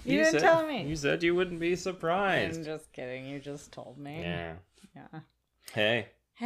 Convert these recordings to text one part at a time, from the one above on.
You didn't tell me. You said you wouldn't be surprised. I'm just kidding. You just told me. Yeah. Yeah. Hey.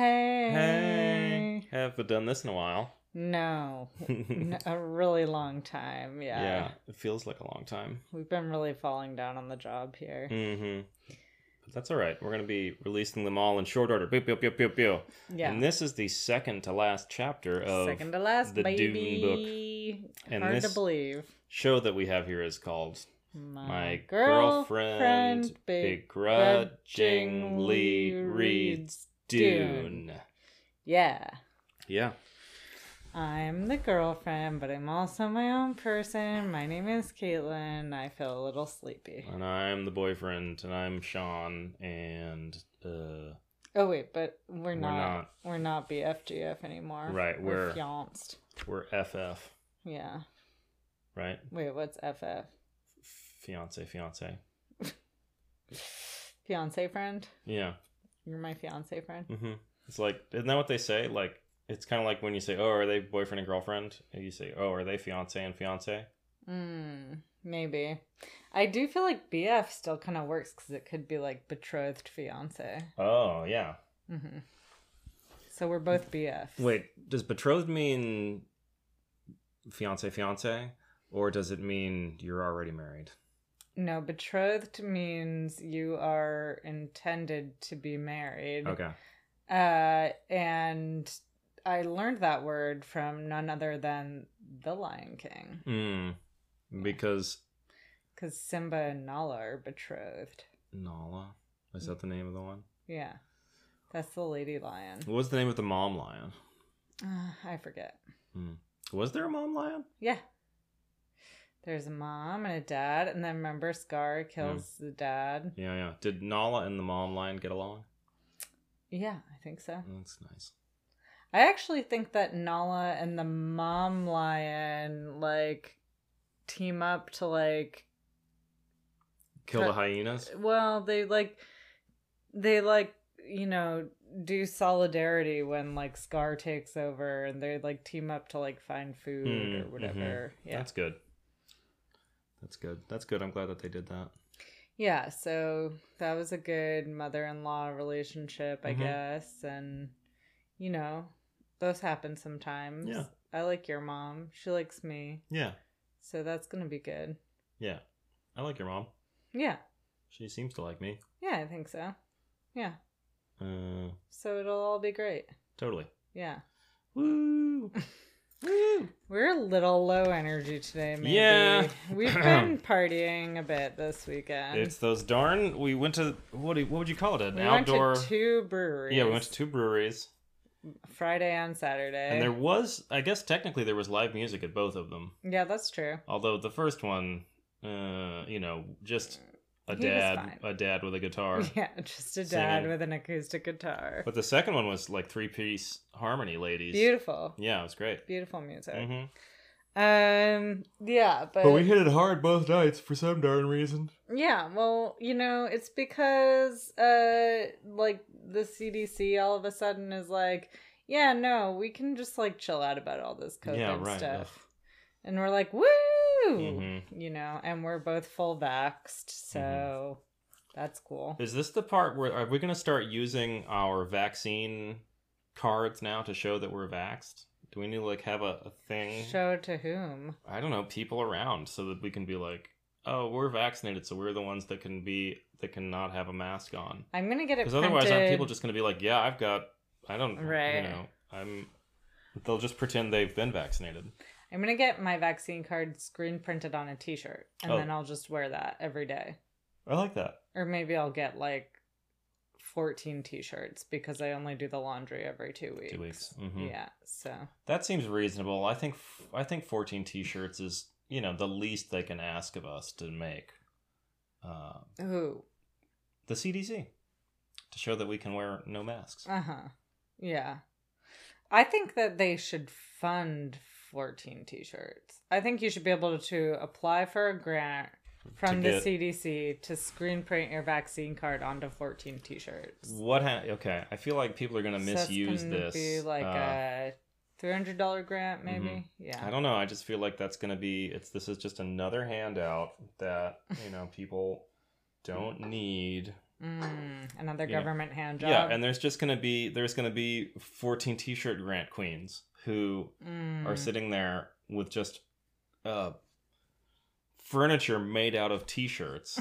Hey. Haven't done this in a while. No. A really long time. Yeah. Yeah. It feels like a long time. We've been really falling down on the job here. Mm-hmm. But that's all right. We're going to be releasing them all in short order. Pew, pew, pew, pew, pew. Yeah. And this is the second to last chapter of Second to last, the baby. Dune book. And Hard this to believe. show that we have here is called My Girlfriend Begrudgingly Reads Dune. Yeah. Yeah. I'm the girlfriend, but I'm also my own person. My name is Caitlin. I feel a little sleepy. And I'm the boyfriend, and I'm Sean, and Oh wait, but we're not BFGF anymore. Right, we're fianced. We're FF. Yeah. Right? Wait, what's FF? Fiance. Fiance friend? Yeah. You're my fiance friend? Mm-hmm. It's like, isn't that what they say? Like, it's kind of like when you say, oh, are they boyfriend and girlfriend? And you say, oh, are they fiance and fiance? Maybe. I do feel like BF still kind of works because it could be like betrothed fiance. Oh, yeah. Mm-hmm. So we're both BFs. Wait, does betrothed mean fiance? Or does it mean you're already married? No, betrothed means you are intended to be married. Okay. And I learned that word from none other than The Lion King. Because Simba and Nala are betrothed. Nala? Is that the name of the one? Yeah. That's the lady lion. What was the name of the mom lion? I forget. Was there a mom lion? Yeah. There's a mom and a dad, and then remember Scar kills the dad. Yeah. Did Nala and the mom lion get along? Yeah, I think so. That's nice. I actually think that Nala and the mom lion, like, team up to, like... Kill the hyenas? Well, they you know, do solidarity when, like, Scar takes over, and they, like, team up to, like, find food or whatever. Yeah. That's good. I'm glad that they did that. Yeah, so that was a good mother-in-law relationship, I guess. And, you know, those happen sometimes. Yeah. I like your mom. She likes me. Yeah. So that's going to be good. Yeah. I like your mom. Yeah. She seems to like me. Yeah, I think so. Yeah. So it'll all be great. Totally. Yeah. Woo! Woo! We're a little low energy today, maybe. Yeah. We've been partying a bit this weekend. It's those darn... We went to... What would you call it? We outdoor... went to 2 breweries. Yeah, we went to 2 breweries. Friday and Saturday. And there was... I guess technically there was live music at both of them. Yeah, that's true. Although the first one, you know, just... A dad with a guitar. Yeah, just a dad with an acoustic guitar. But the second one was like 3-piece harmony ladies. Beautiful. Yeah, it was great. Beautiful music. Mm-hmm. Yeah, but we hit it hard both nights for some darn reason. Yeah, well, you know, it's because like the CDC all of a sudden is like, yeah, no, we can just like chill out about all this COVID stuff. Ugh. And we're like, woo! You know, and we're both full vaxxed, so that's cool. Is this the part where are we going to start using our vaccine cards now to show that we're vaxxed? Do we need to like have a thing? Show it to whom? I don't know, people around, so that we can be like, oh, we're vaccinated, so we're the ones that cannot have a mask on. I'm gonna get it because otherwise, aren't people just gonna be like, yeah, I don't, right? You know, they'll just pretend they've been vaccinated. I'm going to get my vaccine card screen printed on a t-shirt, and then I'll just wear that every day. I like that. Or maybe I'll get like 14 t-shirts because I only do the laundry every 2 weeks. 2 weeks. Yeah, so. That seems reasonable. I think 14 t-shirts is, you know, the least they can ask of us to make. Who? The CDC. To show that we can wear no masks. Yeah. I think that they should fund 14 t-shirts. I think you should be able to apply for a grant from the CDC to screen print your vaccine card onto 14 t-shirts. Okay, I feel like people are going to misuse this. Be like a $300 grant, maybe. Mm-hmm. Yeah. I don't know. I just feel like that's gonna be. This is just another handout that people don't need. Another government hand job. Yeah, and there's gonna be 14 t-shirt grant queens who are sitting there with just furniture made out of t-shirts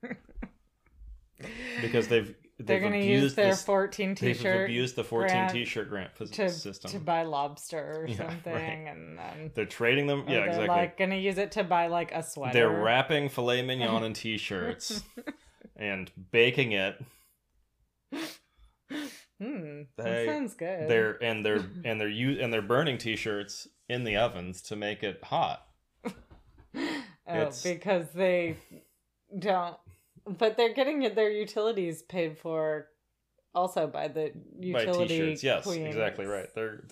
because they're going to use their 14 t-shirt. They've abused the 14 t-shirt grant system to buy lobster or something, right. And then they're trading them. Yeah, they're exactly. Going to use it to buy like a sweater. They're wrapping filet mignon in t-shirts and baking it. That sounds good. They're burning t-shirts in the ovens to make it hot. Because they don't. But they're getting their utilities paid for also by the utility t-shirts. Yes, queens. Exactly right.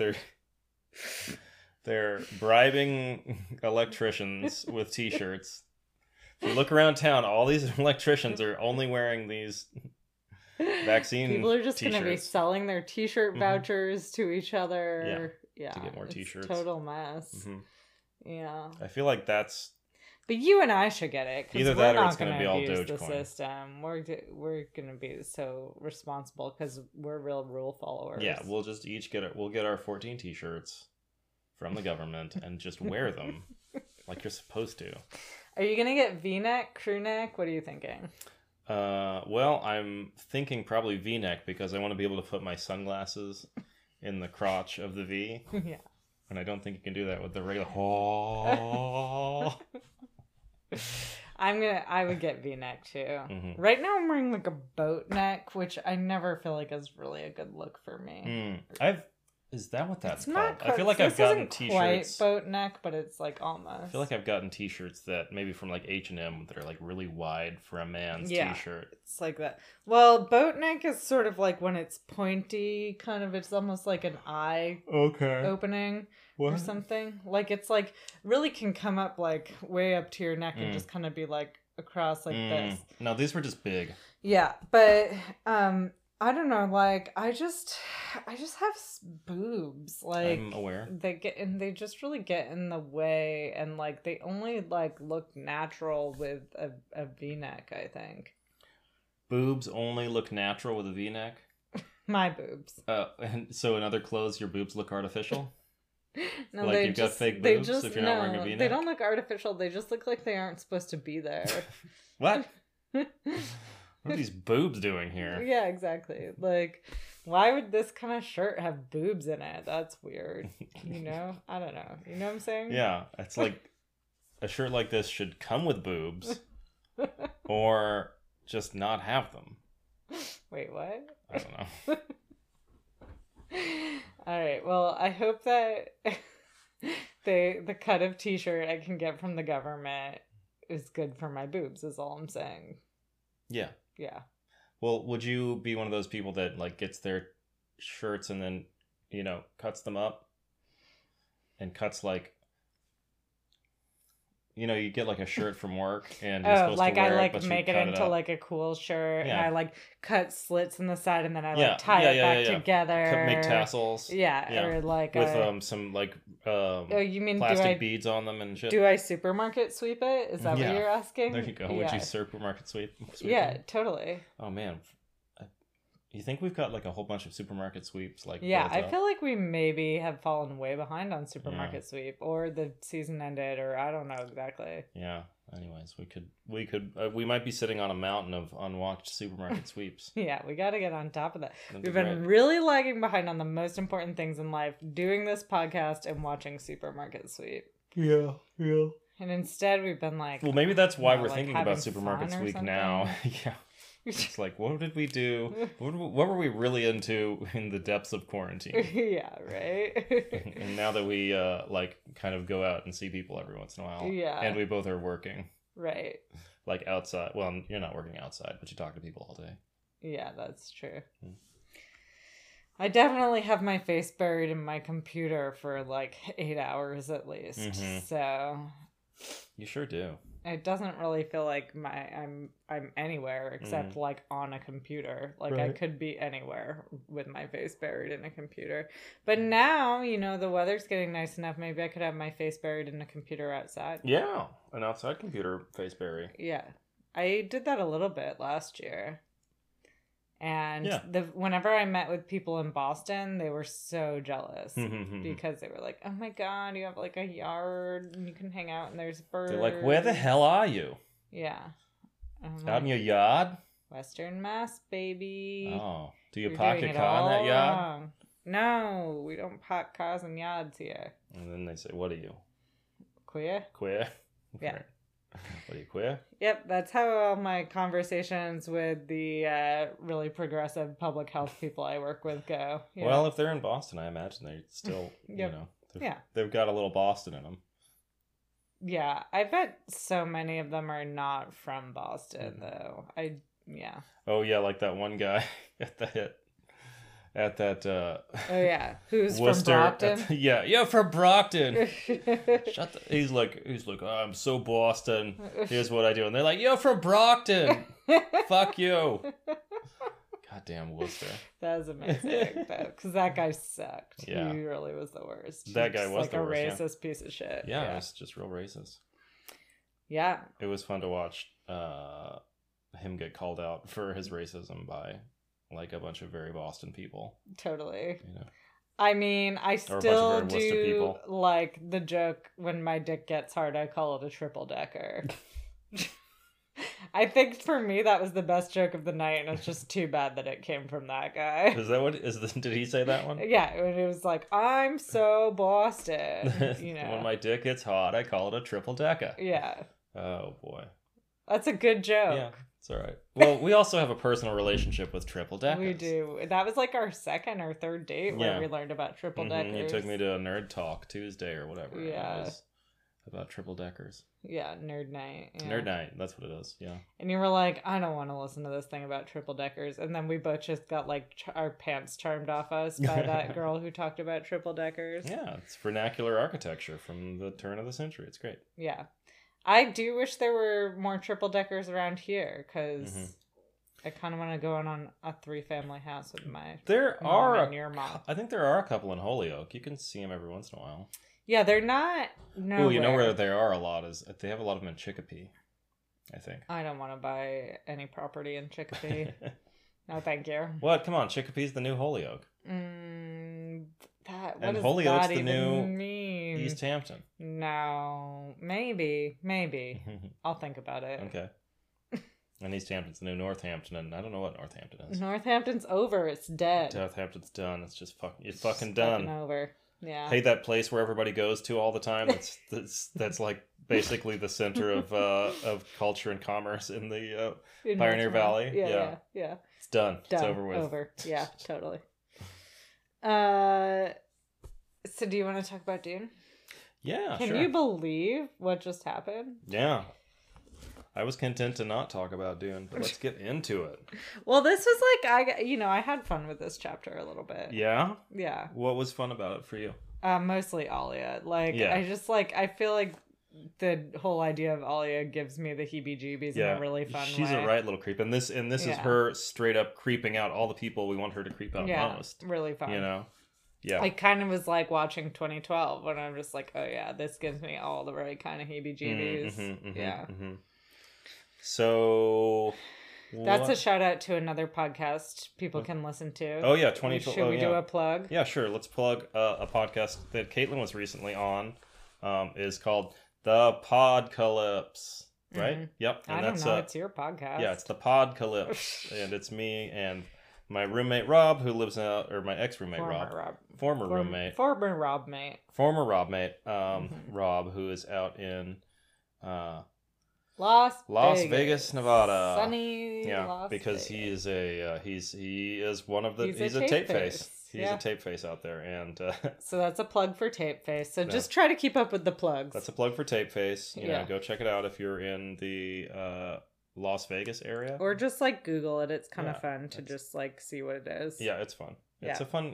They're bribing electricians with t-shirts. If you look around town, all these electricians are only wearing these vaccine people are just t-shirts. Going to be selling their t-shirt vouchers to each other. Yeah, to get more t-shirts. Total mess. Yeah, I feel like that's. But you and I should get it. Either that or it's going to be all Dogecoin. The system. We're going to be so responsible because we're real rule followers. Yeah, we'll just each we'll get our 14 t-shirts from the government and just wear them like you're supposed to. Are you going to get V-neck, crew neck? What are you thinking? Well, I'm thinking probably V-neck because I want to be able to put my sunglasses in the crotch of the V. Yeah. And I don't think you can do that with the regular. Oh. I would get V-neck too. Right now I'm wearing like a boat neck, which I never feel like is really a good look for me. Is that what that's called? I feel like I've gotten t-shirts. Quite boat neck, but it's like almost. I feel like I've gotten t-shirts that maybe from like H&M that are like really wide for a man's t-shirt. It's like that. Well, boat neck is sort of like when it's pointy, kind of. It's almost like an eye opening. What? Or something. Like it's like really can come up like way up to your neck and just kind of be like across like this. No, these were just big. Yeah, but I don't know, like I just have boobs. Like I'm aware. They just really get in the way, and like they only like look natural with a V-neck, I think. Boobs only look natural with a V-neck? My boobs. And so in other clothes your boobs look artificial? No, like you've got fake boobs if you're not wearing a V-neck? They don't look artificial. They just look like they aren't supposed to be there. What? What are these boobs doing here? Yeah, exactly. Like, why would this kind of shirt have boobs in it? That's weird. I don't know. You know what I'm saying? Yeah, it's like a shirt like this should come with boobs or just not have them. Wait, what? I don't know. All right. Well, I hope that the cut of t-shirt I can get from the government is good for my boobs, is all I'm saying. Yeah. Yeah. Well, would you be one of those people that like gets their shirts and then, cuts them up and cuts like, you get like a shirt from work and you're supposed to wear it, but make it into like a cool shirt, and I like cut slits in the side, and then I tie it back together. Make tassels. Yeah, or like with some like you mean plastic beads on them and shit. Do I supermarket sweep it? Is that what you're asking? There you go. Would you supermarket sweep yeah, it? Totally. Oh man. You think we've got like a whole bunch of supermarket sweeps? Like I feel like we maybe have fallen way behind on supermarket sweep, or the season ended, or I don't know exactly. Yeah. Anyways, we might be sitting on a mountain of unwatched supermarket sweeps. Yeah, we got to get on top of that. We've been really lagging behind on the most important things in life: doing this podcast and watching supermarket sweep. Yeah. And instead, we've been like, well, maybe that's why we're thinking about supermarket sweep now. Yeah. It's like, what did we do? What were we really into in the depths of quarantine? Yeah, right. And now that we kind of go out and see people every once in a while, and we both are working, right? Like outside. Well, you're not working outside, but you talk to people all day. Yeah, that's true. I definitely have my face buried in my computer for like 8 hours at least. So you sure do. it doesn't really feel like I'm anywhere except like on a computer. Like I could be anywhere with my face buried in a computer. But now, the weather's getting nice enough. Maybe I could have my face buried in a computer outside. Yeah, an outside computer face bury. Yeah. I did that a little bit last year. And whenever I met with people in Boston, they were so jealous because they were like, "Oh my god, you have like a yard and you can hang out and there's birds." They're like, "Where the hell are you?" Yeah, out in your yard, Western Mass, baby. Oh, do you park your car in that yard? Wrong. No, we don't park cars in yards here. And then they say, "What are you? Queer?" Queer? Yeah. Right. What are you, queer? Yep, that's how all my conversations with the really progressive public health people I work with go. Well, if they're in Boston, I imagine they're still, they've got a little Boston in them. Yeah, I bet so many of them are not from Boston, though. Oh, yeah, like that one guy at that who's Worcester, from Brockton? From Brockton. He's like, oh, I'm so Boston. Here's what I do. And they're like, "You're from Brockton." Fuck you. Goddamn Worcester. That was amazing, because that guy sucked. Yeah. He really was the worst. That guy was the worst. Like a racist piece of shit. Yeah, it's just real racist. Yeah. It was fun to watch him get called out for his racism by like a bunch of very Boston people. Totally. I mean, I still do like the joke, when my dick gets hard, I call it a triple decker. I think for me that was the best joke of the night, and it's just too bad that it came from that guy. Is that did he say that one? Yeah, it was like, "I'm so Boston." When my dick gets hot, I call it a triple decker. Yeah. Oh boy. That's a good joke. Yeah. It's all right. Well, we also have a personal relationship with triple deckers. We do. That was like our second or third date where we learned about triple deckers. You took me to a Nerd Talk Tuesday or whatever. Yeah. It was about triple deckers. Yeah, Nerd Night. Yeah. Nerd Night, that's what it is, yeah. And you were like, "I don't want to listen to this thing about triple deckers." And then we both just got like our pants charmed off us by that girl who talked about triple deckers. Yeah, it's vernacular architecture from the turn of the century. It's great. Yeah. I do wish there were more triple deckers around here, because I kind of want to go on a 3-family house with my mom and your mom. I think there are a couple in Holyoke. You can see them every once in a while. Yeah, they're not nowhere. Oh, you know where there are a lot is they have a lot of them in Chicopee, I think. I don't want to buy any property in Chicopee. No, thank you. What? Come on, Chicopee's the new Holyoke. What does Holyoke's that even the new mean? East Hampton. No, maybe. I'll think about it. Okay. And East Hampton's the new Northampton, and I don't know what Northampton is. Northampton's over. It's dead. Southampton's done. It's just fucking done. Fucking over. Yeah. Hey, that place where everybody goes to all the time. That's like basically the center of culture and commerce in the Pioneer Valley. Yeah. It's done. It's over with. Over. Yeah, totally. So do you want to talk about Dune? Yeah, Can you believe what just happened? Yeah. I was content to not talk about Dune, but let's get into it. Well, this was like, I had fun with this chapter a little bit. Yeah? Yeah. What was fun about it for you? Mostly Alia. I feel like the whole idea of Alia gives me the heebie-jeebies in a really fun way. She's a right little creep. And this is her straight up creeping out all the people we want her to creep out most. Really fun. Yeah. I kind of was like watching 2012 when I'm just like, oh yeah, this gives me all the right kind of heebie-jeebies. Yeah. So that's a shout out to another podcast people can listen to. Oh yeah, 2012. Should we do a plug? Yeah, sure. Let's plug a podcast that Caitlin was recently on. Is called The Podcalypse. Right? Yep. And I don't know. It's your podcast. Yeah, it's The Podcalypse, and it's me and my roommate Rob, who lives out, or my ex-roommate former roommate Rob, who is out in Las Vegas, Nevada. Sunny. Yeah, Las because Vegas. he is one of the he's a tape face. He's a tape face out there, and so that's a plug for Tape Face. So just try to keep up with the plugs. That's a plug for Tape Face. You know, go check it out if you're in the Las Vegas area, or just like Google it. It's kind of fun to just like see what it is. Yeah, it's fun. It's a fun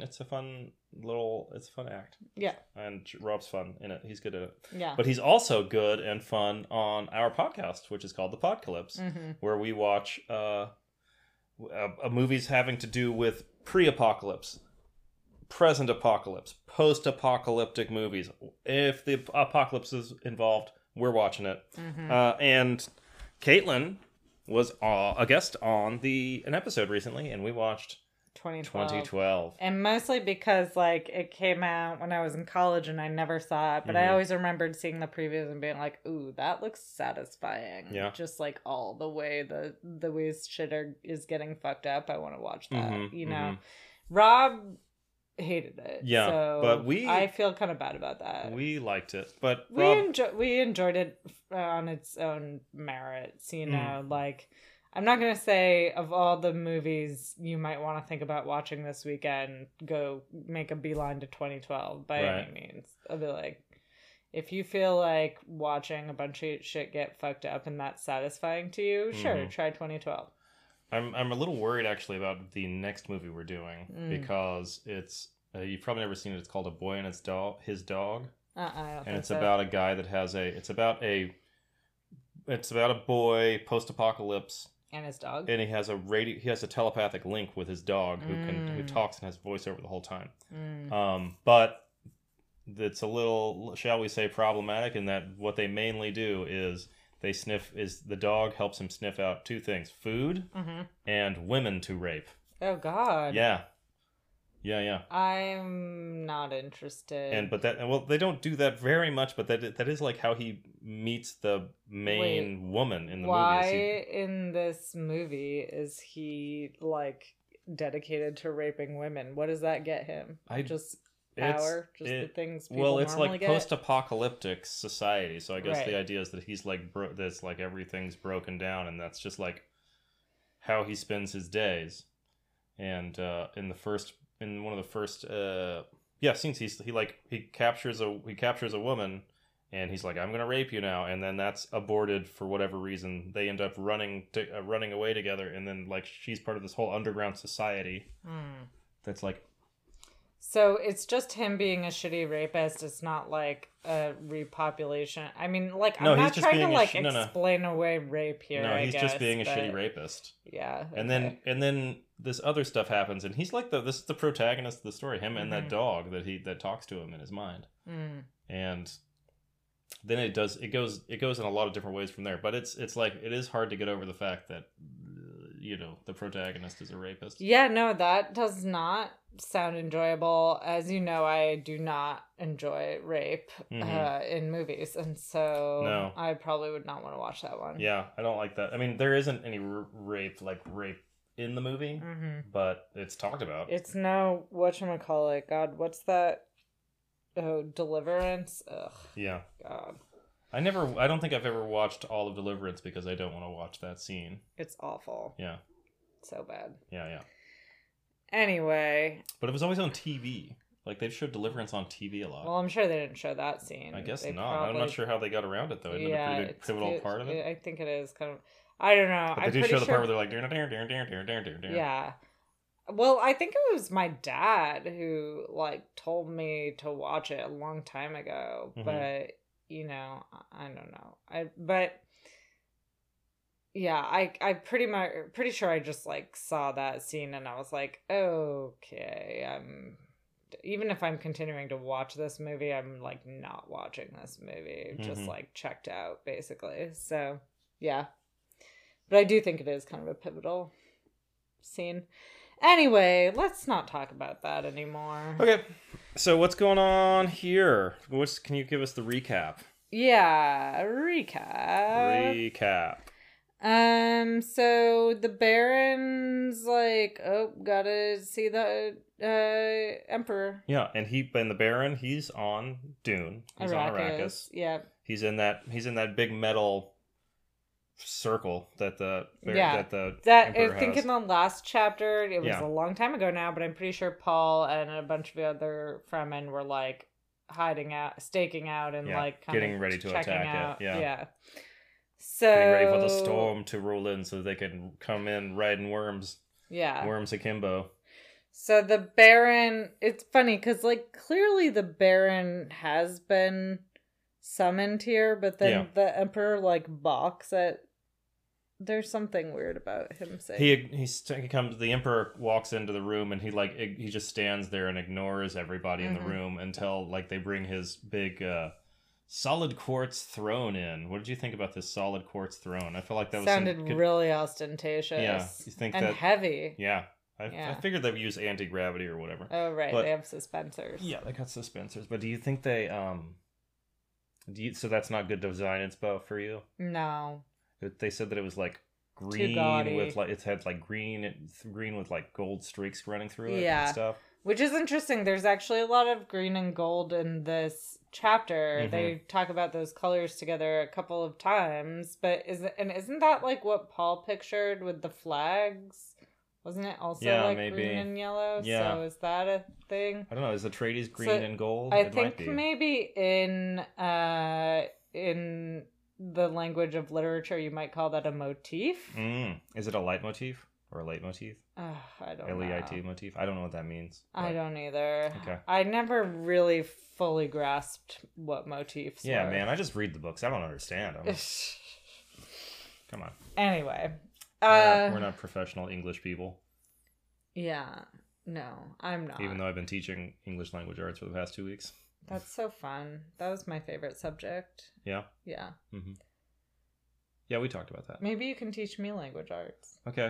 act. Yeah. And Rob's fun in it. He's good at it. Yeah. But he's also good and fun on our podcast, which is called The Podcalypse, where we watch movies having to do with pre-apocalypse, present apocalypse, post-apocalyptic movies. If the apocalypse is involved, we're watching it. And Caitlin was a guest on an episode recently, and we watched 2012. And mostly because, like, it came out when I was in college and I never saw it, but I always remembered seeing the previews and being like, ooh, that looks satisfying. Yeah. Just, like, all the way the way shit is getting fucked up. I want to watch that, you know? Rob hated it. Yeah, so but I feel kind of bad about that. We liked it, but we enjoyed it on its own merits, you know, like... I'm not going to say of all the movies you might want to think about watching this weekend, go make a beeline to 2012 by any means. I'll be like, if you feel like watching a bunch of shit get fucked up and that's satisfying to you, sure, try 2012. I'm a little worried actually about the next movie we're doing because it's you've probably never seen it. It's called A Boy and His Dog. And it's about a guy that has it's about a boy post-apocalypse. And his dog. And he has a telepathic link with his dog who talks and has voiceover the whole time. But it's a little, shall we say, problematic in that what they mainly do is the dog helps him sniff out two things: food and women to rape. Oh God. Yeah. I'm not interested. But they don't do that very much, but that is like how he meets the main woman in the movie. Why in this movie is he like dedicated to raping women? What does that get him? Just power, the things people normally it's like get? Post-apocalyptic society, so I guess the idea is that he's like that's like everything's broken down, and that's just like how he spends his days. And in one of the first scenes, he captures a woman, and he's like, I'm gonna rape you now, and then that's aborted for whatever reason. They end up running away together, and then like she's part of this whole underground society that's like. So it's just him being a shitty rapist. It's not like a repopulation. I mean, like, I'm not trying to like explain away rape here. No, he's just being a shitty rapist. Yeah. Okay. And then this other stuff happens, and he's like this is the protagonist of the story. Him and that dog that talks to him in his mind. And then it goes in a lot of different ways from there. But it's like it is hard to get over the fact that the protagonist is a rapist. Yeah, no, that does not sound enjoyable. As you know, I do not enjoy rape in movies, and so I probably would not want to watch that one. Yeah, I don't like that. I mean, there isn't any rape in the movie, but it's talked about. It's no whatchamacallit. God, what's that? Oh, Deliverance. Ugh. Yeah. God. I don't think I've ever watched all of Deliverance because I don't want to watch that scene. It's awful. Yeah. So bad. Yeah. Anyway. But it was always on TV. Like, they've showed Deliverance on TV a lot. Well, I'm sure they didn't show that scene. I guess not. I'm not sure how they got around it, though. Isn't it a pretty big pivotal part of it? I think it is kind of... I don't know. But they do show the part where they're like... Yeah. Well, I think it was my dad who, like, told me to watch it a long time ago. But... I don't know. But yeah, I pretty sure I just like saw that scene and I was like, okay, even if I'm continuing to watch this movie, I'm like not watching this movie. Just like checked out basically. So yeah, but I do think it is kind of a pivotal scene. Anyway, let's not talk about that anymore. Okay. So what's going on here? Can you give us the recap? Yeah, recap. So the Baron's like, gotta see the Emperor. Yeah, and the Baron, he's on Dune. He's on Arrakis. Yeah. He's in that big metal circle that the Emperor I think has. in the last chapter, it was a long time ago now, but I'm pretty sure Paul and a bunch of the other Fremen were like staking out and like kind getting ready to attack out. it. Yeah. So getting ready for the storm to roll in so they can come in riding worms. Yeah. Worms akimbo. So the Baron, it's funny because, like, clearly the Baron has been summoned here, but then the Emperor, like, balks at. There's something weird about him saying. He comes. The Emperor walks into the room and he just stands there and ignores everybody in the room until like they bring his big solid quartz throne in. What did you think about this solid quartz throne? I feel like that sounded really ostentatious. Yeah, you think and heavy. Yeah. I figured they would use anti-gravity or whatever. Oh, right. But, they have suspensors. Yeah, they got suspensors. But do you think they so that's not good design inspo for you? No. They said that it was like green with like it had like green with like gold streaks running through it and stuff. Which is interesting. There's actually a lot of green and gold in this chapter. They talk about those colors together a couple of times, but isn't that like what Paul pictured with the flags? Wasn't it also like maybe. Green and yellow? Yeah. So is that a thing? I don't know. Is Atreides green and gold? I think maybe in the language of literature, you might call that a motif. Is it a leitmotif or a leitmotif? I don't know. L-E-I-T motif? I don't know what that means. But... I don't either. Okay. I never really fully grasped what motifs were. Man, I just read the books. I don't understand them. Come on. Anyway. We're not professional English people. Yeah. No, I'm not. Even though I've been teaching English language arts for the past 2 weeks. That's so fun. That was my favorite subject. Yeah? Yeah. Mm-hmm. Yeah, we talked about that. Maybe you can teach me language arts. Okay.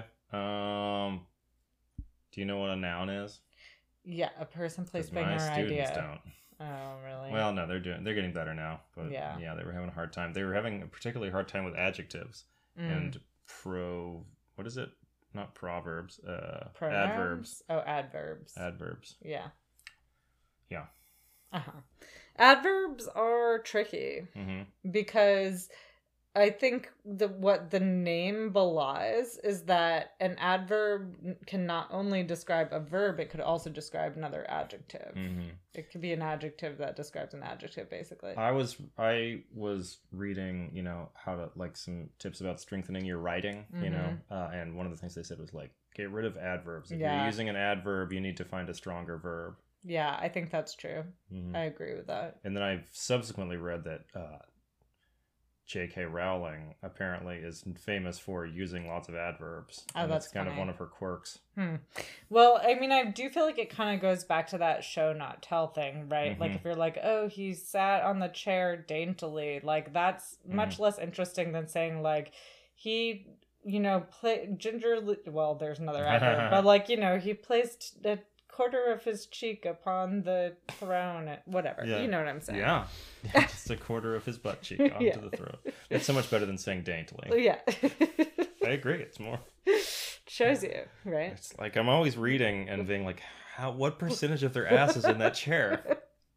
Do you know what a noun is? Yeah, a person, place, thing, or idea. My students don't. Oh, really? Well, no, they're getting better now. But yeah, they were having a hard time. They were having a particularly hard time with adjectives and what is it? Not proverbs. Adverbs. Oh, adverbs. Adverbs. Yeah. Yeah. Adverbs are tricky because I think what the name belies is that an adverb can not only describe a verb, it could also describe another adjective. It could be an adjective that describes an adjective, basically. I was reading, how to like some tips about strengthening your writing, and one of the things they said was like get rid of adverbs. If you're using an adverb, you need to find a stronger verb. Yeah, I think that's true. I agree with that. And then I've subsequently read that J.K. Rowling apparently is famous for using lots of adverbs. Oh, that's kind of one of her quirks. Well, I mean, I do feel like it kind of goes back to that show, not tell thing, right? Like if you're like, oh, he sat on the chair daintily, like that's much less interesting than saying like he, gingerly. Well, there's another adverb, but like he placed a quarter of his cheek upon the throne, whatever. You know what I'm saying? Yeah, just a quarter of his butt cheek onto the throne. It's so much better than saying daintily. Yeah. I agree. It's more. Shows you, right? It's like I'm always reading and being like, what percentage of their ass is in that chair?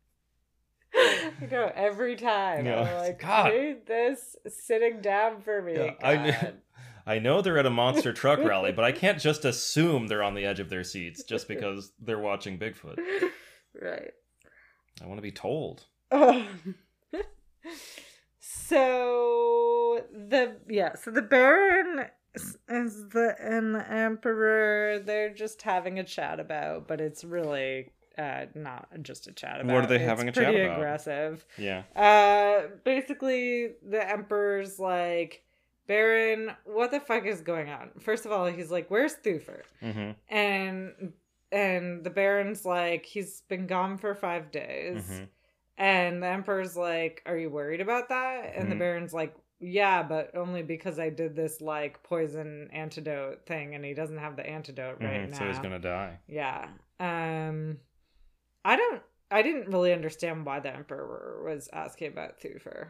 I go every time. I'm like, God, read this sitting down for me. Yeah, I know they're at a monster truck rally, but I can't just assume they're on the edge of their seats just because they're watching Bigfoot. Right. I want to be told. So the Baron and the Emperor, they're just having a chat about, but it's really not just a chat about. What are they having a chat about? Pretty aggressive. Yeah. Basically, the Emperor's like, Baron, what the fuck is going on? First of all, he's like, where's Thufir? And the Baron's like, he's been gone for 5 days. And the Emperor's like, are you worried about that? And the Baron's like, yeah, but only because I did this like poison antidote thing and he doesn't have the antidote right now. So he's gonna die. Yeah. I didn't really understand why the Emperor was asking about Thufir.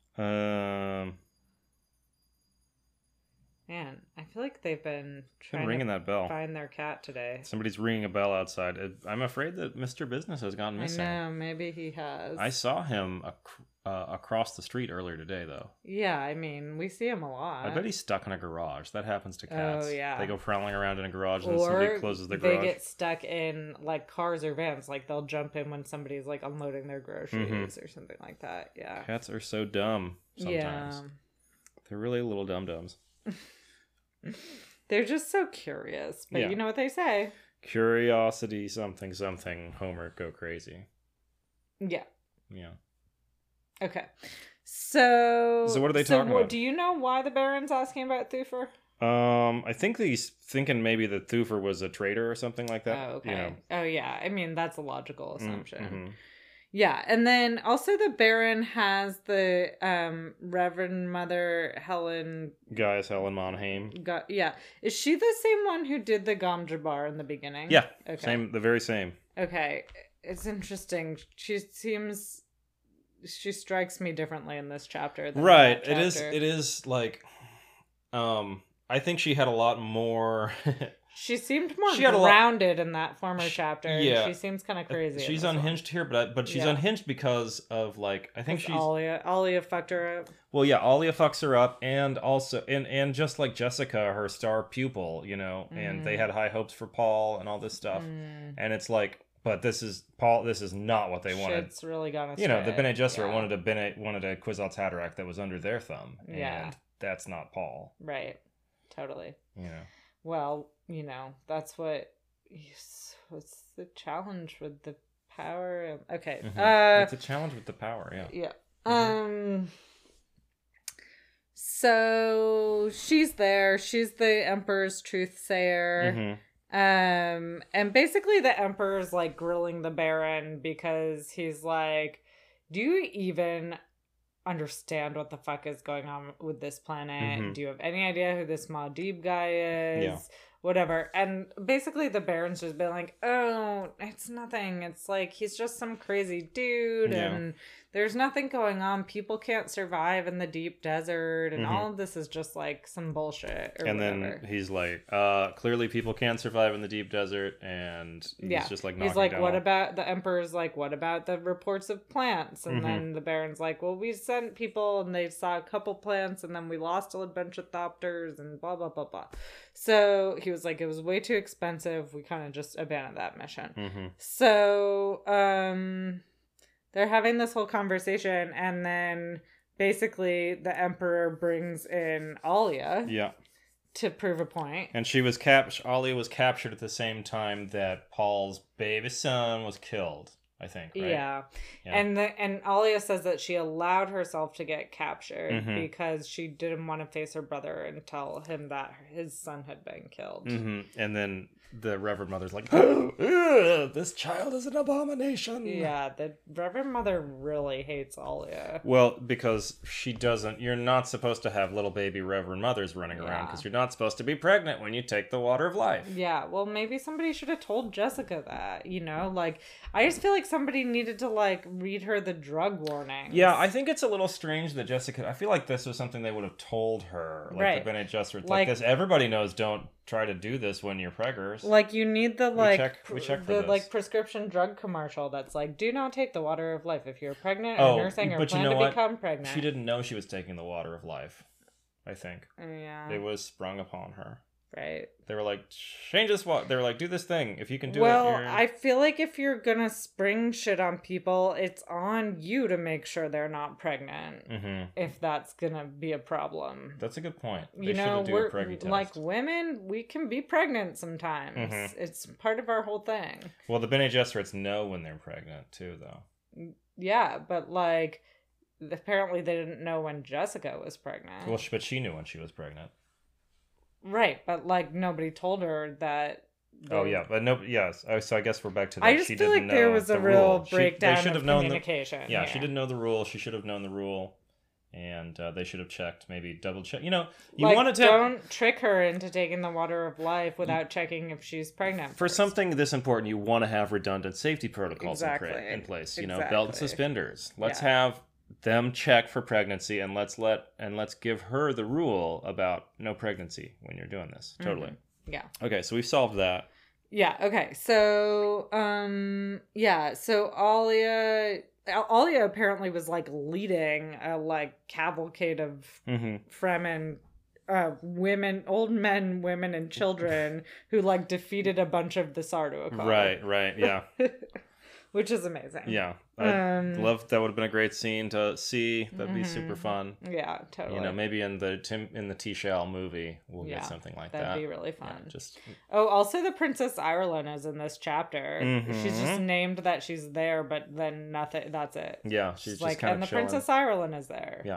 Man, I feel like they've been trying ringing that bell. Find their cat today. Somebody's ringing a bell outside. I'm afraid that Mr. Business has gone missing. I know, maybe he has. I saw him across the street earlier today, though. Yeah, I mean, we see him a lot. I bet he's stuck in a garage. That happens to cats. Oh, yeah. They go prowling around in a garage and somebody closes the garage. They get stuck in, like, cars or vans. Like, they'll jump in when somebody's, like, unloading their groceries or something like that. Yeah. Cats are so dumb sometimes. Yeah. They're really little dum-dums. They're just so curious. But you know what they say. Curiosity something Homer go crazy. Yeah. Yeah. Okay. So what are they talking about? Do you know why the Baron's asking about Thufir? I think that he's thinking maybe that Thufir was a traitor or something like that. Oh, okay. Oh, yeah. I mean, that's a logical assumption. Mm-hmm. Yeah, and then also the Baron has the Reverend Mother Helen... Gaius Helen Monheim. Yeah. Is she the same one who did the Gom Jabbar in the beginning? Yeah. Okay. The very same. Okay. It's interesting. She strikes me differently in this chapter than right. That chapter. It is like... I think she had a lot more... She seemed more grounded in that former chapter. Yeah. She seems kind of crazy. She's unhinged here, but she's unhinged because of, like, I think she's... Alia fucked her up. Well, yeah, Alia fucks her up, and also, and just like Jessica, her star pupil, you know, and they had high hopes for Paul and all this stuff. And it's like, but this is not what they wanted. It's really gone astray. You know, the Bene Gesserit wanted a Kwisatz Haderach that was under their thumb. And that's not Paul. Right. Totally. Yeah. Well, you know, that's what's the challenge with the power. Okay. It's a challenge with the power, yeah. Yeah. So she's there. She's the Emperor's truthsayer. And basically the Emperor's like grilling the Baron because he's like, do you even understand what the fuck is going on with this planet? Do you have any idea who this Muad'Dib guy is? Yeah. Whatever. And basically the Baron's just been like, oh, it's nothing. It's like, he's just some crazy dude and there's nothing going on. People can't survive in the deep desert and all of this is just like some bullshit or and whatever. Then he's like, clearly people can't survive in the deep desert, and he's just like knocking he's like, down what about the Emperor's like, what about the reports of plants? And then the Baron's like, well, we sent people and they saw a couple plants and then we lost a bunch of thopters and blah blah blah blah. So he was like, it was way too expensive. We kind of just abandoned that mission. So they're having this whole conversation, and then basically the Emperor brings in Alia. Yeah. To prove a point. And Alia was captured at the same time that Paul's baby son was killed, I think, right? Yeah. And Alia says that she allowed herself to get captured because she didn't want to face her brother and tell him that his son had been killed. And then the Reverend Mother's like, oh, this child is an abomination. Yeah, the Reverend Mother really hates Alia. Well, because you're not supposed to have little baby Reverend Mothers running around because you're not supposed to be pregnant when you take the water of life. Yeah, well, maybe somebody should have told Jessica that, you know? Like, I just feel like somebody needed to, like, read her the drug warnings. Yeah, I think it's a little strange that Jessica... I feel like this was something they would have told her. Like, the Bene Gesserit. Like this, everybody knows don't try to do this when you're preggers. Like, you need the, like... We check for the, this. like, prescription drug commercial that's like, do not take the water of life if you're pregnant or nursing or plan to become pregnant. She didn't know she was taking the water of life, I think. Yeah. It was sprung upon her. Right. They were like, change this water. They were like, do this thing. If you can do Well, I feel like if you're gonna spring shit on people, it's on you to make sure they're not pregnant. If that's gonna be a problem. That's a good point. They you know, we're like women, we can be pregnant sometimes. It's part of our whole thing. Well, the Bene Gesserits know when they're pregnant too, though. Yeah, but like, apparently they didn't know when Jessica was pregnant. Well, but she knew when she was pregnant. Right, but like nobody told her that. Oh yeah, but no, yes. Oh, so I guess we're back to that. I just feel like there was a real breakdown of communication. Yeah, she didn't know the rule. She should have known the rule, and they should have checked, maybe double check. You know, you like, wanted to don't trick her into taking the water of life without checking if she's pregnant. For something this important, you want to have redundant safety protocols in place. You know, belt and suspenders. Let's have them check for pregnancy, and let's give her the rule about no pregnancy when you're doing this. Totally. Yeah. Okay, so we've solved that. Yeah, okay. So so Alia apparently was like leading a like cavalcade of Fremen women, old men, women, and children who like defeated a bunch of the Sardaukar. Right, yeah. which is amazing. Yeah, I love that. Would have been a great scene to see. That'd be super fun. Yeah, totally. You know, maybe in the T-Shell movie, we'll get something like that. That'd be really fun. Yeah, also the Princess Ireland is in this chapter. She's just named that she's there, but then nothing. That's it. Yeah, she's just like, kind and of the Princess Ireland is there. Yeah.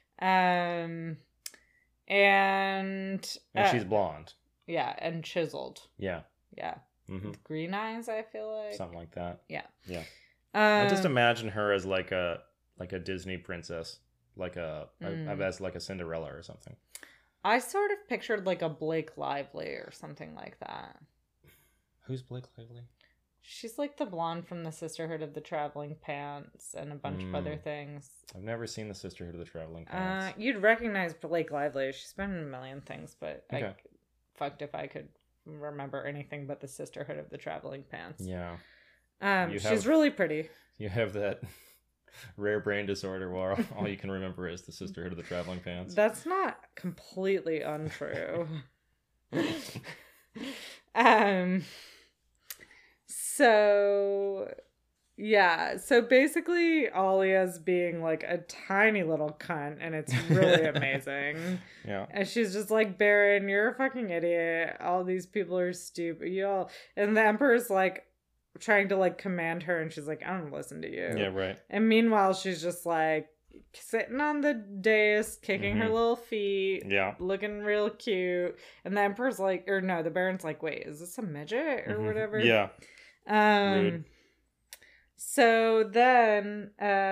And she's blonde. Yeah, and chiseled. Yeah. Yeah. Green eyes, I feel like. Something like that. Yeah. Yeah. I just imagine her as like a Disney princess, as like a Cinderella or something. I sort of pictured like a Blake Lively or something like that. Who's Blake Lively? She's like the blonde from the Sisterhood of the Traveling Pants and a bunch of other things. I've never seen the Sisterhood of the Traveling Pants. You'd recognize Blake Lively. She's been in a million things, but okay. Fucked if I could remember anything but the Sisterhood of the Traveling Pants. Yeah. She's really pretty. You have that rare brain disorder where all you can remember is the Sisterhood of the Traveling Pants. That's not completely untrue. So yeah, so basically Alia's being like a tiny little cunt, and it's really amazing. Yeah. And she's just like, Baron, you're a fucking idiot. All these people are stupid. And the Emperor's like trying to like command her, and she's like, I don't listen to you. Yeah, right. And meanwhile, she's just like sitting on the dais, kicking her little feet, looking real cute. And the Emperor's like, or no, the Baron's like, wait, is this a midget or whatever? Yeah. Rude. So then,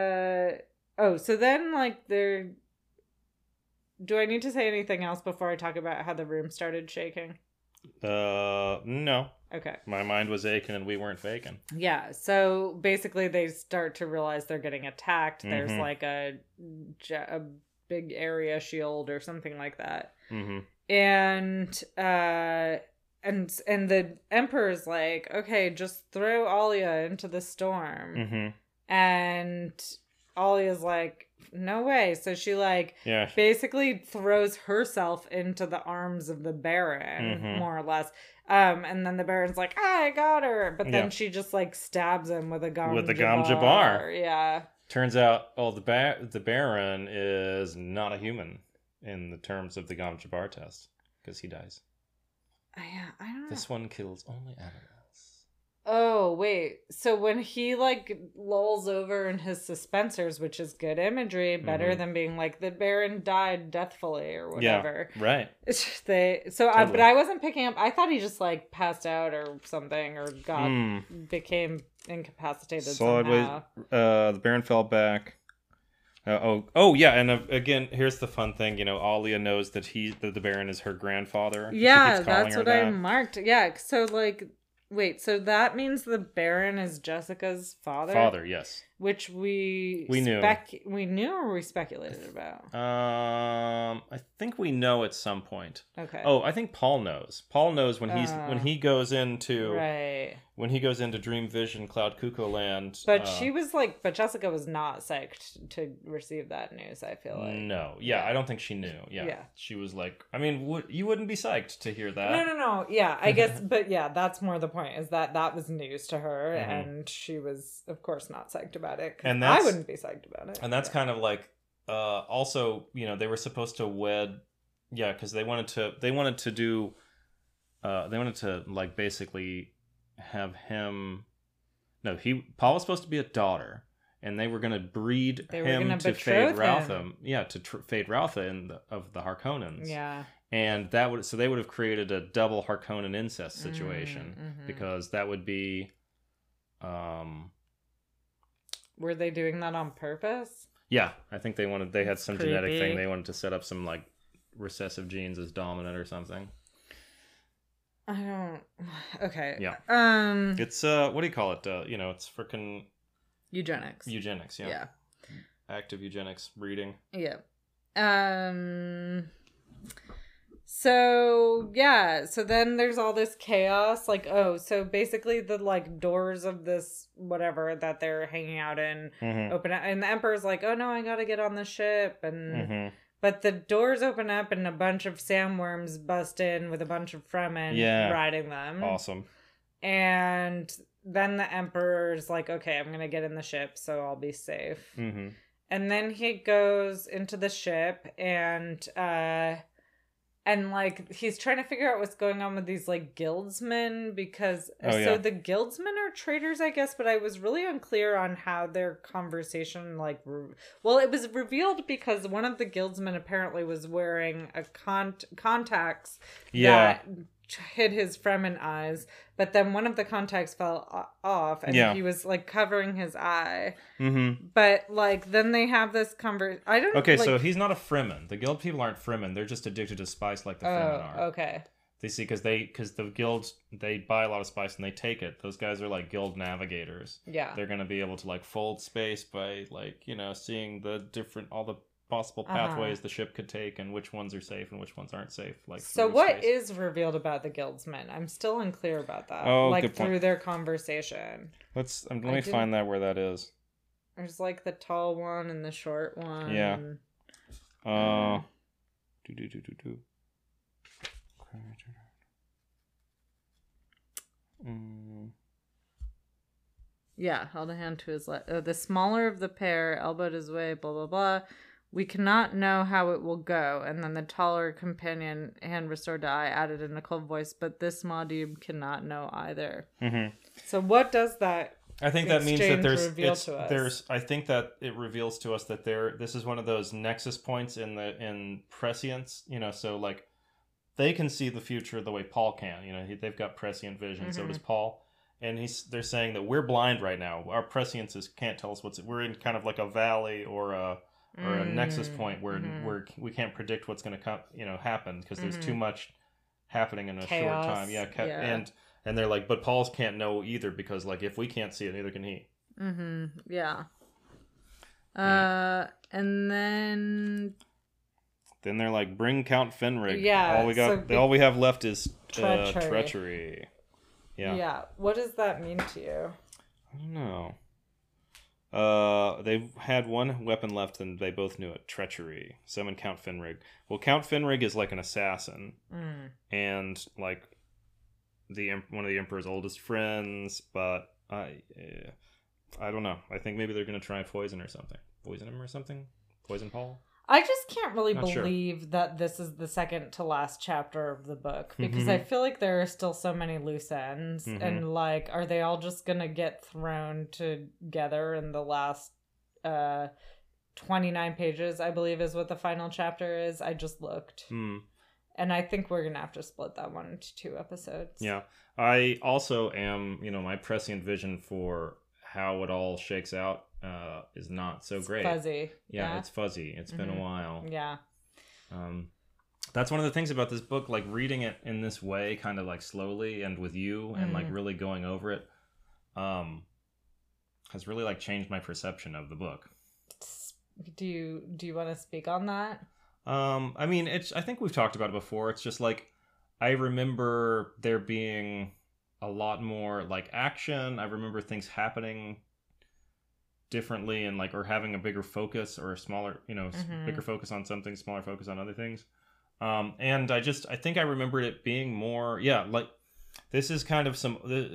like, do I need to say anything else before I talk about how the room started shaking? No. Okay. My mind was aching and we weren't faking. Yeah, so basically they start to realize they're getting attacked. There's like a big area shield or something like that. And the Emperor's like, okay, just throw Alia into the storm. And Alia's like, no way. So she basically throws herself into the arms of the Baron, more or less. And then the Baron's like, I got her. But then she just like stabs him with a Gom Jabbar. Yeah. Turns out, the Baron is not a human in the terms of the Gom Jabbar test, because he dies. Yeah, I don't know. This one kills only animals. Oh, wait. So when he, like, lolls over in his suspensors, which is good imagery, better than being like, the Baron died deathfully or whatever. Yeah, right. But I wasn't picking up. I thought he just, like, passed out or something or became incapacitated somehow. The Baron fell back. Yeah, and again, here's the fun thing. You know, Alia knows that the Baron is her grandfather. Yeah, that's what I marked. Yeah, so like, wait, so that means the Baron is Jessica's father? Father, yes. Which we knew. We knew, or we speculated about? I think we know at some point. Okay. Oh, I think Paul knows. Paul knows when he goes into right. When he goes into Dream Vision Cloud Cuckoo Land. But but Jessica was not psyched to receive that news, I feel like. No. Yeah, I don't think she knew. Yeah. She was like, I mean, you wouldn't be psyched to hear that. No. Yeah, I guess, but yeah, that's more the point, is that was news to her, and she was, of course, not psyched about it. And I wouldn't be psyched about it. And that's kind of like, also, you know, they were supposed to wed, because they wanted to like basically have him. No, Paul was supposed to be a daughter, and they were going to breed him to Fade Routha. Yeah, to Fade Routha of the Harkonnens. Yeah. And they would have created a double Harkonnen incest situation, because that would be. Were they doing that on purpose? Yeah, I think they had some genetic thing. They wanted to set up some like recessive genes as dominant or something. I don't. Okay. Yeah. It's what do you call it? You know, it's freaking eugenics. Eugenics. Yeah. Yeah. Active eugenics, breeding. Yeah. So yeah, so then there's all this chaos, like, so basically the like doors of this whatever that they're hanging out in open up, and the Emperor's like, oh no, I gotta get on the ship, and but the doors open up and a bunch of sandworms bust in with a bunch of Fremen riding them. Awesome. And then the Emperor's like, okay, I'm going to get in the ship so I'll be safe. Mm-hmm. And then he goes into the ship and like he's trying to figure out what's going on with these like guildsmen because so the guildsmen are traitors, I guess, but I was really unclear on how their conversation like well, it was revealed because one of the guildsmen apparently was wearing a contacts that hid his Fremen eyes, but then one of the contacts fell off and he was like covering his eye. Mm-hmm. But like then they have this I don't Okay, so he's not a Fremen. The guild people aren't Fremen. They're just addicted to spice like the Fremen are. Okay. They see because the guilds, they buy a lot of spice and they take it. Those guys are like guild navigators. Yeah. They're going to be able to like fold space by like, seeing all the possible pathways the ship could take and which ones are safe and which ones aren't safe. Like, so what is revealed about the guildsmen? I'm still unclear about that. Like through their conversation. Let me find that where that is. There's like the tall one and the short one. Yeah. Yeah, held a hand to his left. The smaller of the pair elbowed his way, blah, blah, blah. We cannot know how it will go. And then the taller companion, hand restored to eye, added in a cold voice, but this Muad'Dib cannot know either. Mm-hmm. So what does that I think that means that there's I think that it reveals to us that this is one of those nexus points in prescience, so like they can see the future the way Paul can. They've got prescient vision, so does Paul. And they're saying that we're blind right now. Our presciences can't tell us we're in kind of like a valley or a nexus point where we can't predict what's going to happen because there's too much happening in a short time. Yeah. And they're like, but Paul's can't know either because like if we can't see it, neither can he. Mm-hmm. Yeah. And then they're like, bring Count Fenrig. Yeah. All we have left is treachery. Yeah. Yeah. What does that mean to you? I don't know. They had one weapon left and they both knew it. Treachery. Summon Count Fenrig. Well, Count Fenrig is like an assassin. And like one of the Emperor's oldest friends, but I don't know. I think maybe they're going to try poison or something. Poison him or something? Poison Paul? I just can't really believe that this is the second to last chapter of the book because I feel like there are still so many loose ends and like are they all just gonna get thrown together in the last 29 pages, I believe is what the final chapter is. I just looked. And I think we're gonna have to split that one into 2 episodes. Yeah. I also am, my prescient vision for how it all shakes out is not so great. Fuzzy. Yeah, it's fuzzy. It's been a while. Yeah. That's one of the things about this book, like reading it in this way, kind of like slowly and with you and like really going over it, has really like changed my perception of the book. Do you want to speak on that? I mean, I think we've talked about it before. It's just like, I remember there being a lot more like action. I remember things happening differently and like, or having a bigger focus or a smaller, bigger focus on something, smaller focus on other things. And I think I remembered it being more, like this is kind of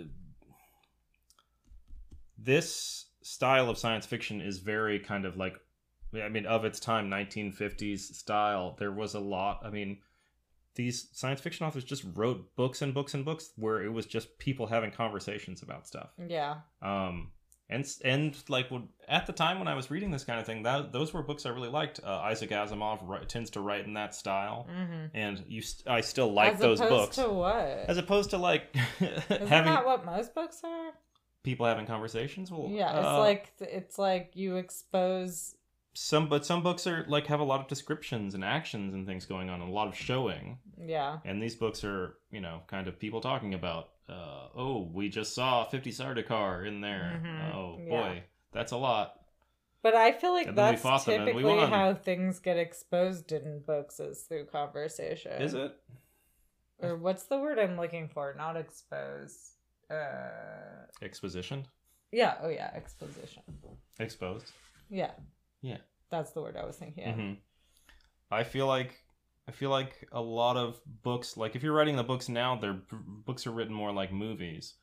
this style of science fiction is very kind of like, of its time, 1950s style. There was a lot, these science fiction authors just wrote books and books and books where it was just people having conversations about stuff. Yeah. And like at the time when I was reading this kind of thing, those were books I really liked. Isaac Asimov tends to write in that style, and I still like those books. As opposed to what? As opposed to like Isn't that what most books are? People having conversations. Well, yeah, it's like you expose. Some books are like have a lot of descriptions and actions and things going on, and a lot of showing. Yeah. And these books are, kind of people talking about. We just saw 50 Sardaukar in there. Boy, that's a lot. But I feel like that's typically how things get exposed in books is through conversation. Is it? Or what's the word I'm looking for? Not expose. Exposition? Yeah. Oh, yeah. Exposition. Exposed? Yeah. Yeah. That's the word I was thinking of. I feel like a lot of books, like if you're writing the books now, books are written more like movies.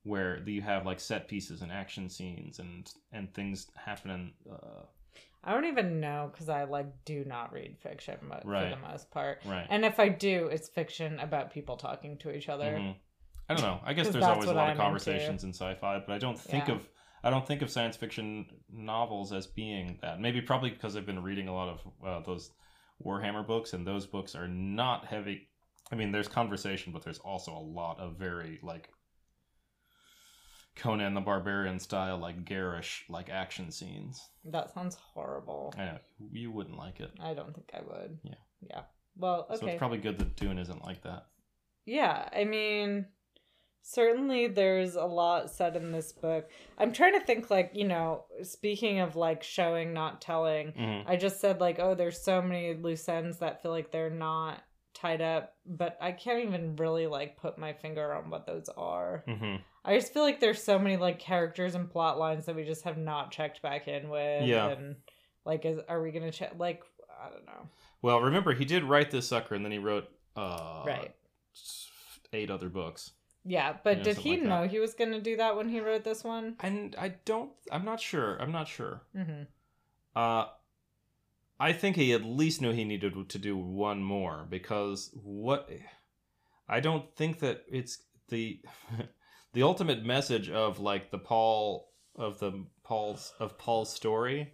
where you have like set pieces and action scenes and things happening. I don't even know because I like do not read fiction for the most part. Right. And if I do, it's fiction about people talking to each other. Mm-hmm. I don't know. I guess there's always a lot of conversations in sci-fi, but I don't think of science fiction novels as being that. Maybe probably because I've been reading a lot of those Warhammer books, and those books are not heavy. I mean, there's conversation, but there's also a lot of very like Conan the Barbarian style, like garish, like action scenes. That sounds horrible. I know. You wouldn't like it. I don't think I would. Yeah. Yeah. Well, okay. So it's probably good that Dune isn't like that. Yeah, I mean, certainly there's a lot said in this book. I'm trying to think, like, you know, speaking of like showing, not telling, I just said like, oh, there's so many loose ends that feel like they're not tied up, but I can't even really like put my finger on what those are. I just feel like there's so many like characters and plot lines that we just have not checked back in with. Yeah. And like, are we gonna check? Like, I don't know. Well, remember he did write this sucker, and then he wrote 8 other books. Yeah, but did he know he was gonna do that when he wrote this one? And I'm not sure. I think he at least knew he needed to do one more, because I don't think that it's the the ultimate message of like Paul's story.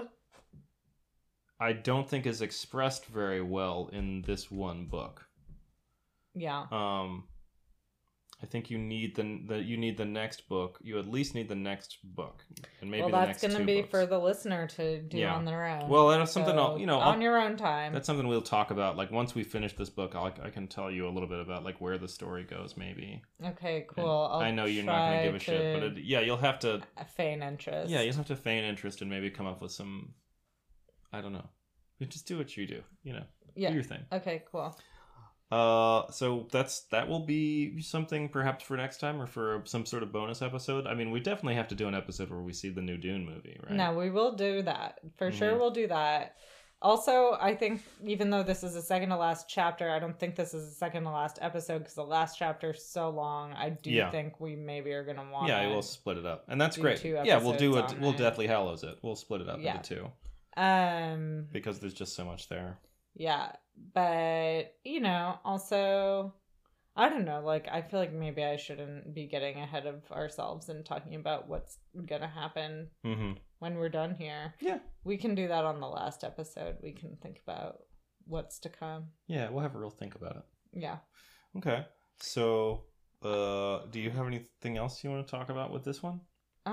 I don't think is expressed very well in this one book. Yeah. I think you need the next book. You at least need the next book, and maybe that's going to be books for the listener to do on their own. Well, that's something on your own time. That's something we'll talk about. Like once we finish this book, I can tell you a little bit about like where the story goes. Maybe. Okay, cool. I know you're not going to give a shit, but you'll have to feign interest. Yeah, you'll have to feign interest and maybe come up with some. I don't know. You just do what you do. Do your thing. Okay, cool. So that will be something perhaps for next time or for some sort of bonus episode. I mean, we definitely have to do an episode where we see the new Dune movie, right? No, we will do that. For sure we'll do that. Also, I think even though this is the second to last chapter, I don't think this is the second to last episode because the last chapter is so long. I do think we maybe are going to want to we'll split it up. And that's great. Yeah, we'll do it. We'll Deathly Hallows it. We'll split it up into 2. Because there's just so much there. Yeah, but, also, I don't know, like, I feel like maybe I shouldn't be getting ahead of ourselves and talking about what's gonna happen when we're done here. Yeah. We can do that on the last episode. We can think about what's to come. Yeah, we'll have a real think about it. Yeah. Okay. So, do you have anything else you want to talk about with this one?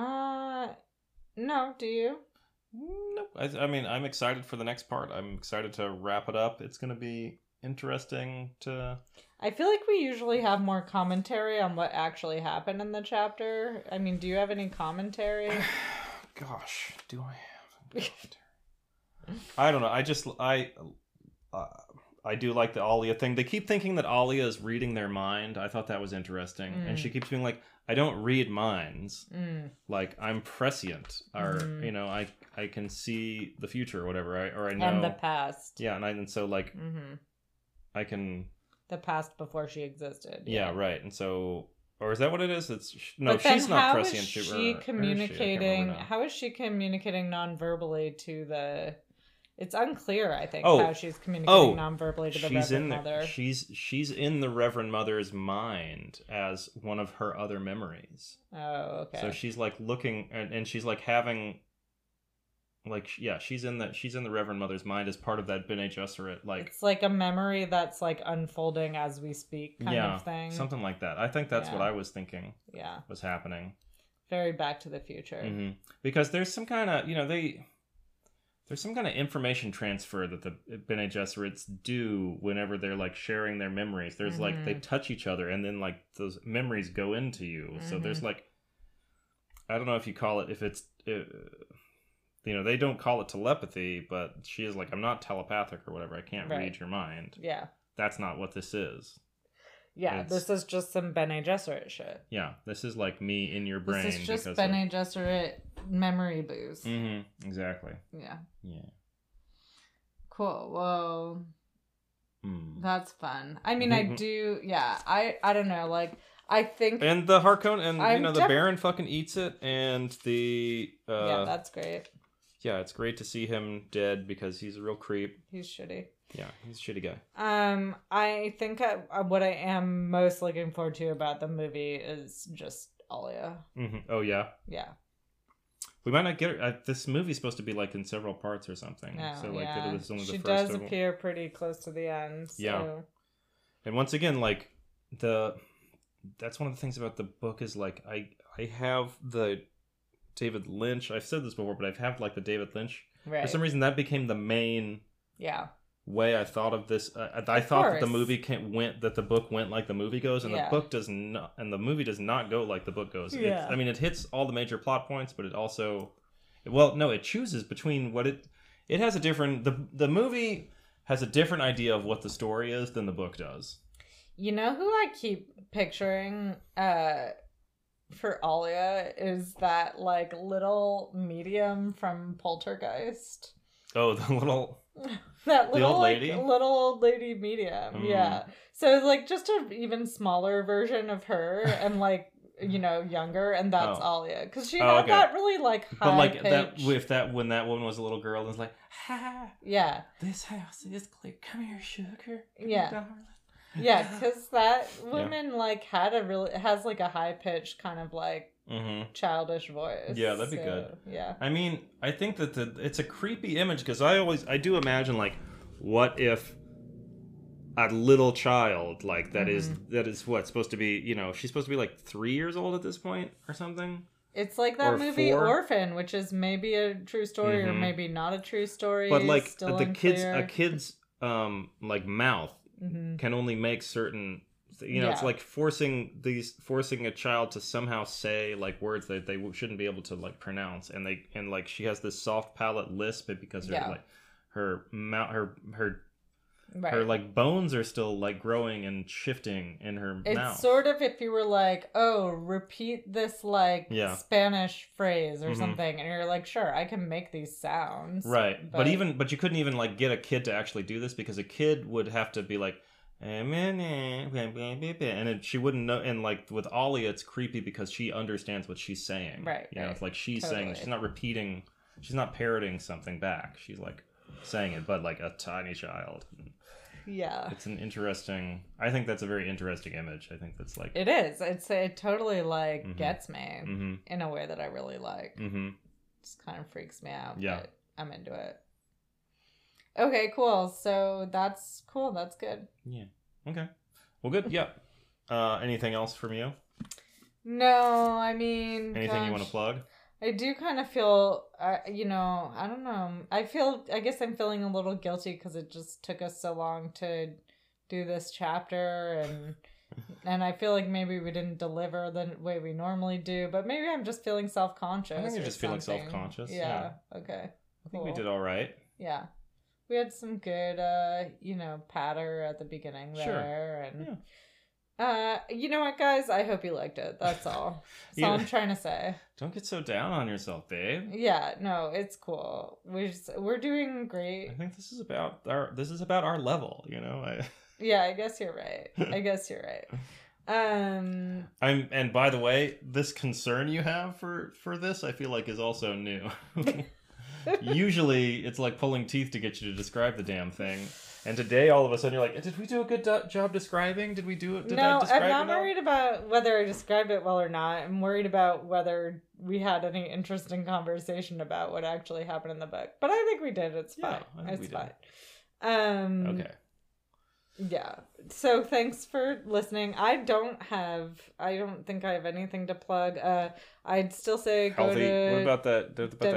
No, do you? Nope. I mean, I'm excited for the next part. I'm excited to wrap it up. It's going to be interesting to... I feel like we usually have more commentary on what actually happened in the chapter. I mean, do you have any commentary? Gosh, do I have any commentary? I don't know. I do like the Alia thing. They keep thinking that Alia is reading their mind. I thought that was interesting. And she keeps being like, I don't read minds. Like, I'm prescient. Or, I can see the future or whatever. Or I know. And the past. Yeah, and so, like, I can... The past before she existed. Yeah, right. And so... Or is that what it is? She's not prescient. How is she communicating... How is she communicating non-verbally to the... It's unclear, I think, how she's communicating non-verbally to the Reverend Mother. She's in the Reverend Mother's mind as one of her other memories. Oh, okay. So she's like looking, and she's like having, like, yeah, she's in the Reverend Mother's mind as part of that Bene Gesserit. Like, it's like a memory that's like unfolding as we speak, kind of thing. Something like that. I think that's what I was thinking. Yeah, was happening. Very Back to the Future. Because there's some kind of There's some kind of information transfer that the Bene Gesserits do whenever they're like sharing their memories. There's like they touch each other and then like those memories go into you. So there's like, I don't know if you call it, if it's, they don't call it telepathy, but she is like, I'm not telepathic or whatever. I can't read your mind. Yeah. That's not what this is. Yeah, this is just some Bene Gesserit shit. Yeah, this is like me in your brain. This is just Bene Gesserit memory booze. Exactly. Yeah. Yeah. Cool. Well, that's fun. I mean, I do. Yeah. I don't know. Like, I think... And the Harkonnen, and, the Baron fucking eats it, and the... yeah, that's great. Yeah, it's great to see him dead, because he's a real creep. He's shitty. Yeah, he's a shitty guy. I think what I am most looking forward to about the movie is just Alia. Mm-hmm. Oh, yeah? Yeah. We might not get it. This movie's supposed to be, like, in several parts or something. Oh, so, like, yeah. it was only the she first does appear pretty close to the end. So. Yeah. And once again, like, that's one of the things about the book is, like, I have the David Lynch. I've said this before, but I've had, like, the David Lynch. Right. For some reason, that became the main way I thought of this. I thought that the movie that the book went like the movie goes, and the book does not, and the movie does not go like the book goes. Yeah. I mean, it hits all the major plot points, but it also, it chooses between what it has a different, the movie has a different idea of what the story is than the book does. You know who I keep picturing for Alia is that, like, little medium from Poltergeist. Oh, the little... that little, the old lady? Like, little old lady medium, yeah. So, like, just an even smaller version of her, and, like, younger, and that's Alia. Because she had that really, like, high but, like, pitch. when that woman was a little girl, and was like, ha! Yeah. This house is clear. Come here, sugar. Yeah. Yeah, because that woman, like, has, like, a high-pitched kind of, like, childish voice. Yeah, that'd be good. Yeah. I mean, I think that it's a creepy image, because I do imagine, like, what if a little child, like, that is what, supposed to be, she's supposed to be, like, 3 years old at this point, or something? It's like that movie 4? Orphan, which is maybe a true story, or maybe not a true story. But, like, a kid's, like, mouth can only make certain, it's like forcing a child to somehow say, like, words that they shouldn't be able to, like, pronounce, and like she has this soft palate lisp because her mouth, her like bones are still, like, growing and shifting in her mouth. It's sort of if you were like, oh, repeat this, like, Spanish phrase or something, and you're like, sure, I can make these sounds. Right. But you couldn't even, like, get a kid to actually do this, because a kid would have to be like, and she wouldn't know. And, like, with Alia, it's creepy because she understands what she's saying. Right. It's like she's saying, she's not repeating, she's not parroting something back. She's, like, saying it, but like a tiny child. Yeah. It's an interesting, I think that's a very interesting image. I think that's, like, it is. It totally, like, gets me in a way that I really like. Just kind of freaks me out. Yeah. But I'm into it. Okay, cool. So that's cool. That's good. Yeah. Okay. Well, good. Yeah. Anything else from you? No, I mean, anything you want to plug? I do kind of feel, I don't know. I guess I'm feeling a little guilty because it just took us so long to do this chapter, and I feel like maybe we didn't deliver the way we normally do, but maybe I'm just feeling self-conscious. I think you're just feeling self-conscious. Yeah. Okay. I think we did all right. Yeah. We had some good, patter at the beginning there. Sure. And, you know what, guys? I hope you liked it. That's all. That's all I'm trying to say. Don't get so down on yourself, babe. Yeah, no, it's cool. We're doing great. I think this is about our level, Yeah, I guess you're right. And by the way, this concern you have for this, I feel like is also new. Usually it's like pulling teeth to get you to describe the damn thing. And today, all of a sudden, you're like, did we do a good job describing? Did we do it? No, I'm not worried about whether I described it well or not. I'm worried about whether we had any interesting conversation about what actually happened in the book. But I think we did. It's fine. It's fine. Okay. Yeah. So thanks for listening. I don't think I have anything to plug. I'd still say go to what about that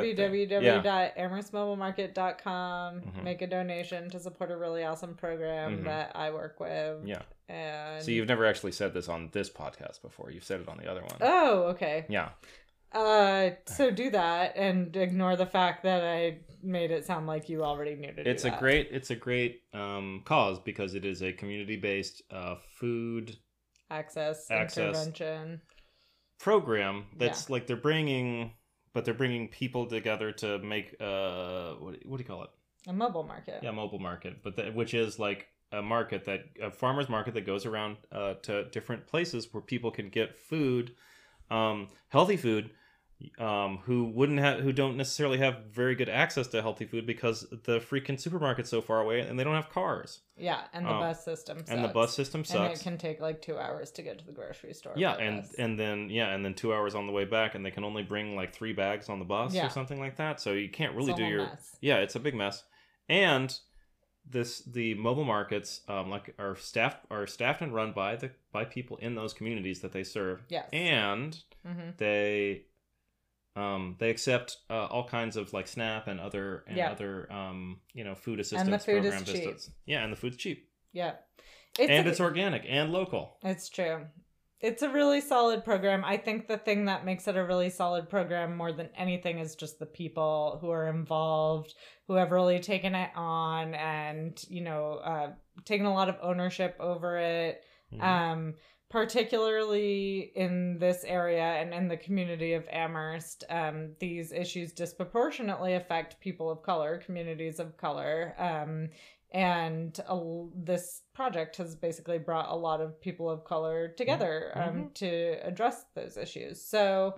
www.amherstmobilemarket.com. Make a donation to support a really awesome program that I work with. Yeah. And so you've never actually said this on this podcast before. You've said it on the other one. Oh, okay. Yeah. So do that and ignore the fact that I made it sound like you already knew to do that. It's a great cause because it is a community-based food access intervention program that's like they're bringing people together to make what do you call it? A mobile market. Yeah, mobile market, but which is like farmer's market that goes around to different places where people can get food, healthy food, who don't necessarily have very good access to healthy food because the freaking supermarket's so far away and they don't have cars. Yeah, and the bus system sucks. And the bus system sucks. And it can take like 2 hours to get to the grocery store. Yeah, and then 2 hours on the way back, and they can only bring like 3 bags on the bus or something like that. So you can't really do your mess. Yeah, it's a big mess. And the mobile markets are staffed and run by people in those communities that they serve. Yes. And they accept all kinds of like SNAP and other food assistance and the food programs. Is cheap. Yeah, and the food's cheap. Yeah. It's organic and local. It's true. It's a really solid program. I think the thing that makes it a really solid program more than anything is just the people who are involved, who have really taken it on and, taken a lot of ownership over it. Mm-hmm. Particularly in this area and in the community of Amherst, these issues disproportionately affect people of color, communities of color. And this project has basically brought a lot of people of color together to address those issues. So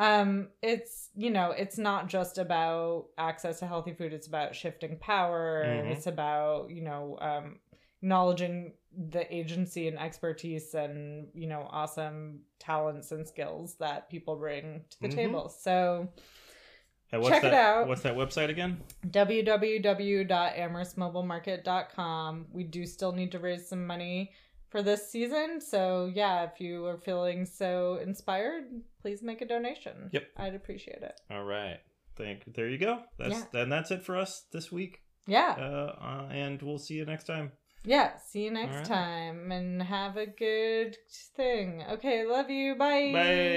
it's not just about access to healthy food. It's about shifting power. Mm-hmm. It's about, acknowledging the agency and expertise and, awesome talents and skills that people bring to the table. So check it out. What's that website again? www.amherstmobilemarket.com. We do still need to raise some money for this season. So yeah, if you are feeling so inspired, please make a donation. Yep. I'd appreciate it. All right. There you go. That's it for us this week. Yeah. And we'll see you next time. Yeah, see you next time, and have a good thing. Okay, love you. Bye.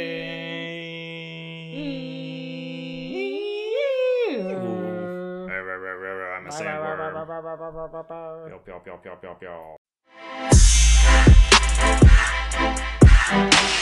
I'm a sandworm.